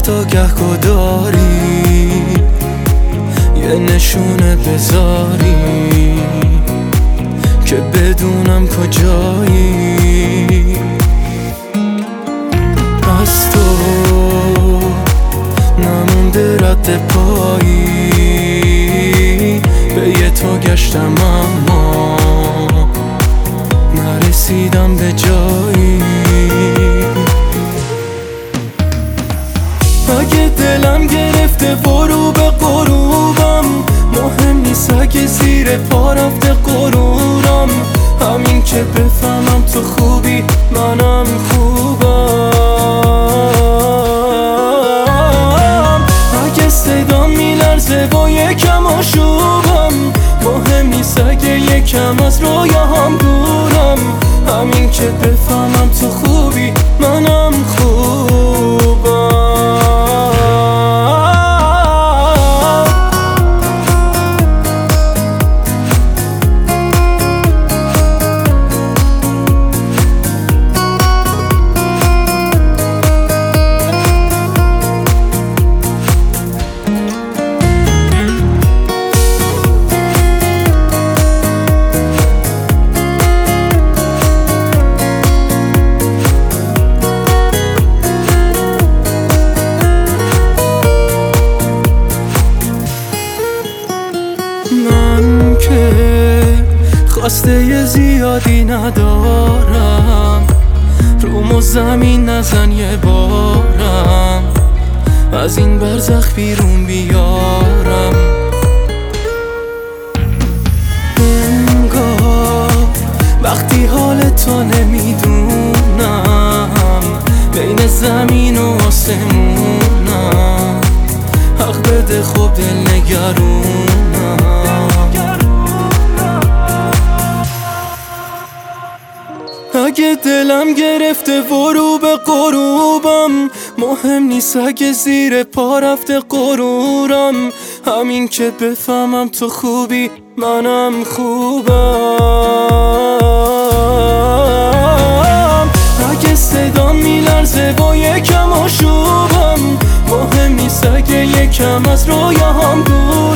حتی گهگداری یه نشونه بذاری که بدونم کجایی. از تو نمونده رد پایی، به یه تو گشتم اما نرسیدم به جایی. اگه دلم گرفته برو به غروبم، مهم نیست اگه زیر پا رفته غرورم. همین که بفهمم تو خوبی منم خوبم. اگه صدام میلرزه با یکم آشوبم، مهم نیست اگه یکم از رویاهام دورم. همین که بفهمم تو خوبی منم خوبم. من که خواسته زیادی ندارم، روم و زمین نزن یه بارم، از این برزخ بیرون بیارم. انگار وقتی حال تو نمیدونم، بین زمین و آسمونم، حق بده خوب دل نگرونم. اگه دلم گرفته برو به غروبم، مهم نیست اگه زیر پا رفته غرورم. همین که بفهمم تو خوبی منم خوبم. اگه صدام میلرزه با یکم آشوبم، مهم نیست اگه یکم از رویاهام دور.